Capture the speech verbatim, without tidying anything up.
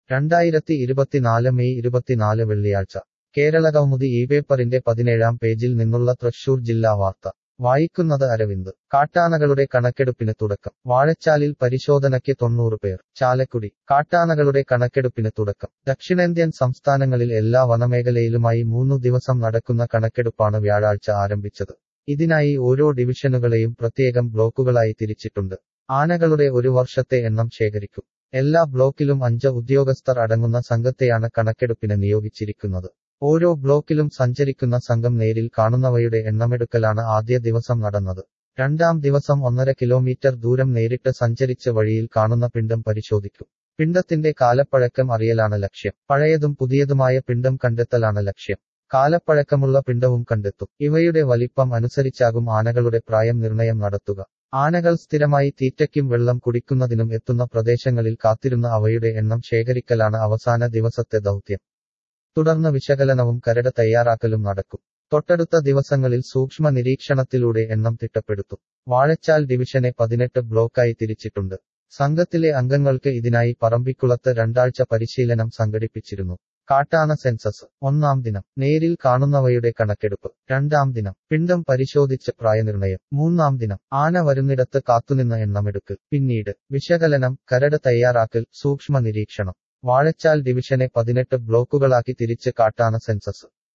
രണ്ടായിരത്തി ഇരുപത്തിനാല് മെയ് ഇരുപത്തിനാല് വെള്ളിയാഴ്ച കേരളകൗമുദി ഈ പേപ്പറിന്റെ പതിനേഴാം പേജിൽ നിന്നുള്ള തൃശൂർ ജില്ലാ വാർത്ത വായിക്കുന്നത് അരവിന്ദ്. കാട്ടാനകളുടെ കണക്കെടുപ്പിന് തുടക്കം. വാഴച്ചാലിൽ പരിശോധനയ്ക്ക് തൊണ്ണൂറ് പേർ. ചാലക്കുടി. കാട്ടാനകളുടെ കണക്കെടുപ്പിന് തുടക്കം. ദക്ഷിണേന്ത്യൻ സംസ്ഥാനങ്ങളിൽ എല്ലാ വനമേഖലയിലുമായി മൂന്നു ദിവസം നടക്കുന്ന കണക്കെടുപ്പാണ് വ്യാഴാഴ്ച ആരംഭിച്ചത്. ഇതിനായി ഓരോ ഡിവിഷനുകളെയും പ്രത്യേകം ബ്ലോക്കുകളായി തിരിച്ചിട്ടുണ്ട്. ആനകളുടെ ഒരു വർഷത്തെ എണ്ണം ശേഖരിക്കും. എല്ലാ ബ്ലോക്കിലും അഞ്ച് ഉദ്യോഗസ്ഥർ അടങ്ങുന്ന സംഘത്തെയാണ് കണക്കെടുപ്പിന് നിയോഗിച്ചിരിക്കുന്നത്. ഓരോ ബ്ലോക്കിലും സഞ്ചരിക്കുന്ന സംഘം നേരിൽ കാണുന്നവയുടെ എണ്ണമെടുക്കലാണ് ആദ്യ ദിവസം നടന്നത്. രണ്ടാം ദിവസം ഒന്നര കിലോമീറ്റർ ദൂരം നേരിട്ട് സഞ്ചരിച്ച് വഴിയിൽ കാണുന്ന പിണ്ഡം പരിശോധിക്കും. പിണ്ഡത്തിന്റെ കാലപ്പഴക്കം അറിയലാണ് ലക്ഷ്യം. പഴയതും പുതിയതുമായ പിണ്ഡം കണ്ടെത്തലാണ് ലക്ഷ്യം. കാലപ്പഴക്കമുള്ള പിണ്ഡവും കണ്ടെത്തും. ഇവയുടെ വലിപ്പം അനുസരിച്ചാകും ആനകളുടെ പ്രായം നിർണയം നടത്തുക. ആനകൾ സ്ഥിരമായി തീറ്റയ്ക്കും വെള്ളം കുടിക്കുന്നതിനും എത്തുന്ന പ്രദേശങ്ങളിൽ കാത്തിരുന്ന അവയുടെ എണ്ണം ശേഖരിക്കലാണ് അവസാന ദിവസത്തെ ദൗത്യം. തുടർന്ന് വിശകലനവും കരട് തയ്യാറാക്കലും നടക്കും. തൊട്ടടുത്ത ദിവസങ്ങളിൽ സൂക്ഷ്മ നിരീക്ഷണത്തിലൂടെ എണ്ണം തിട്ടപ്പെടുത്തും. വാഴച്ചാൽ ഡിവിഷനെ പതിനെട്ട് ബ്ലോക്കായി തിരിച്ചിട്ടുണ്ട്. സംഘത്തിലെ അംഗങ്ങൾക്ക് ഇതിനായി പറമ്പിക്കുളത്ത് രണ്ടാഴ്ച പരിശീലനം സംഘടിപ്പിച്ചിരുന്നു. കാട്ടാന സെൻസസ്. ഒന്നാം ദിനം നേരിൽ കാണുന്നവയുടെ കണക്കെടുപ്പ്. രണ്ടാം ദിനം പിണ്ഡം പരിശോധിച്ച് പ്രായനിർണയം. മൂന്നാം ദിനം ആന വരുന്നിടത്ത് കാത്തുനിന്ന് എണ്ണമെടുക്കൽ. പിന്നീട് വിശകലനം, കരട് തയ്യാറാക്കൽ, സൂക്ഷ്മ നിരീക്ഷണം. വാഴച്ചാൽ ഡിവിഷനെ പതിനെട്ട് ബ്ലോക്കുകളാക്കി തിരിച്ച് കാട്ടാന സെൻസസ്.